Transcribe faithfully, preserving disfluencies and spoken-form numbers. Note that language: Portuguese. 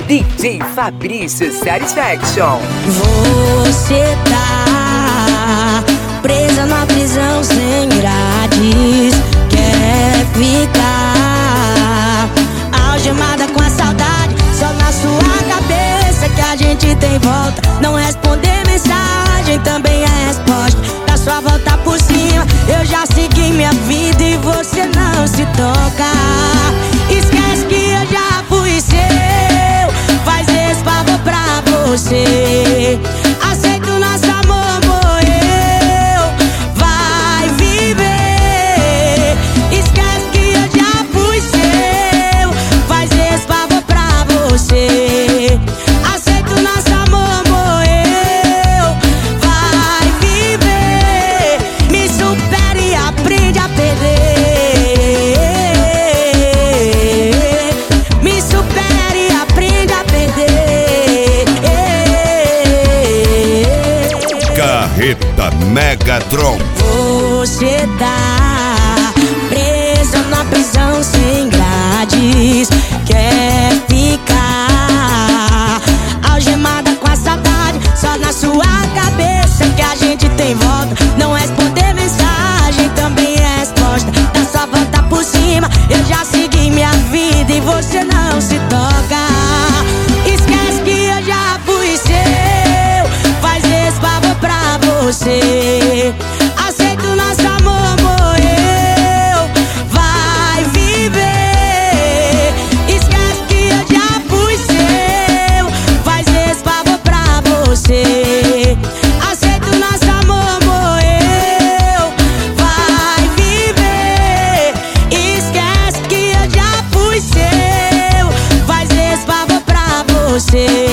D J Fabrício Satisfaction. Você tá presa na prisão sem grades, quer ficar algemada com a saudade, só na sua cabeça que a gente tem volta. Não responder mensagem também é resposta. Da sua volta por cima eu já segui minha vida e você não se toca. Esquece que eu já fui seu, faz esse favor pra você. Aceita o nosso amor, morreu, vai viver. Esquece que eu já fui seu, faz esse favor pra você. Aceita o nosso amor, morreu, vai viver. Me supera e aprende a perder. Me supera e aprende a perder. Carreta Megatron. Você tá presa na prisão sem grades, quer ficar algemada com a saudade, só na sua cabeça que a gente tem volta. Não responder mensagem também é resposta. Da sua volta por cima eu já segui minha vida e você não se toca. Esquece que eu já fui seu, faz esse favor pra você. Aceita o nosso amor, morreu, vai viver. Esquece que eu já fui seu, faz esse favor pra você. Aceita o nosso amor, morreu, vai viver. Esquece que eu já fui seu, faz esse favor pra você.